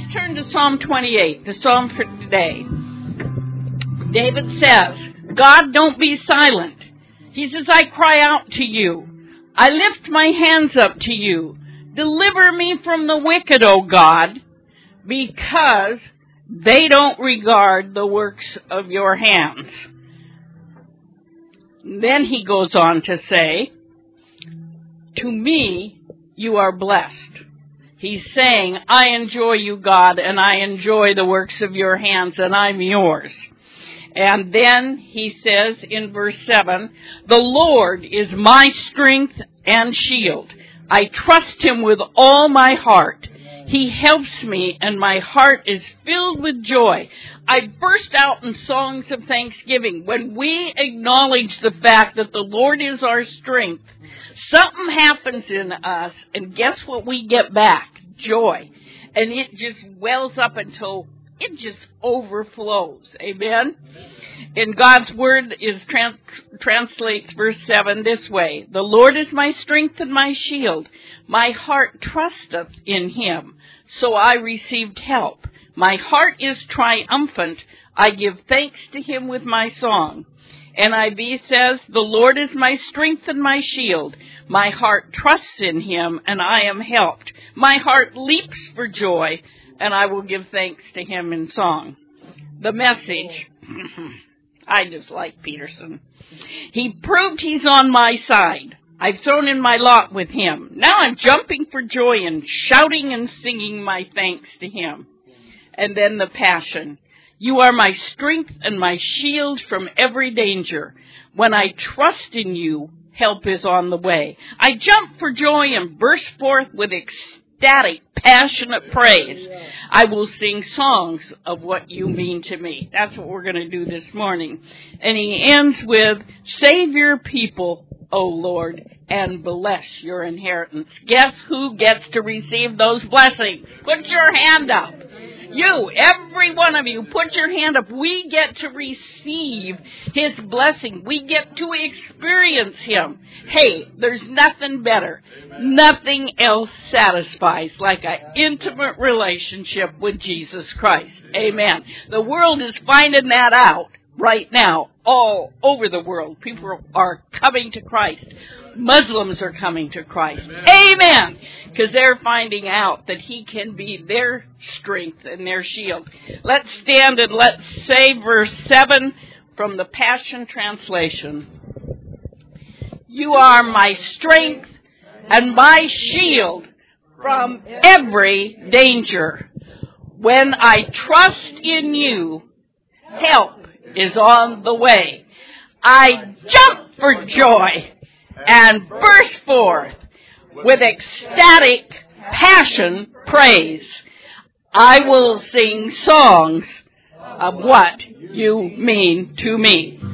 turn to Psalm 28, the psalm for today. David says, God, don't be silent. He says, I cry out to you. I lift my hands up to you. Deliver me from the wicked, O God, because they don't regard the works of your hands. Then he goes on to say, to me you are blessed. He's saying, I enjoy you, God, and I enjoy the works of your hands, and I'm yours. And then he says in verse 7, the Lord is my strength and shield. I trust him with all my heart. He helps me, and my heart is filled with joy. I burst out in songs of thanksgiving. When we acknowledge the fact that the Lord is our strength, something happens in us, and guess what we get back? Joy. And it just wells up until it just overflows. Amen? And God's word translates verse 7 this way. The Lord is my strength and my shield. My heart trusteth in him, so I received help. My heart is triumphant. I give thanks to him with my song. NIV says, the Lord is my strength and my shield. My heart trusts in him, and I am helped. My heart leaps for joy, and I will give thanks to him in song. The Message. I just like Peterson. He proved he's on my side. I've thrown in my lot with him. Now I'm jumping for joy and shouting and singing my thanks to him. And then the Passion. You are my strength and my shield from every danger. When I trust in you, help is on the way. I jump for joy and burst forth with ecstatic, passionate praise. I will sing songs of what you mean to me. That's what we're going to do this morning. And he ends with, save your people, O Lord, and bless your inheritance. Guess who gets to receive those blessings? Put your hand up. You, every one of you, put your hand up. We get to receive his blessing. We get to experience him. Hey, there's nothing better. Nothing else satisfies like an intimate relationship with Jesus Christ. Amen. The world is finding that out right now, all over the world. People are coming to Christ. Muslims are coming to Christ. Amen. Because they're finding out that he can be their strength and their shield. Let's stand and let's say verse 7 from the Passion Translation. You are my strength and my shield from every danger. When I trust in you, help is on the way. I jump for joy and burst forth with ecstatic passion praise. I will sing songs of what you mean to me.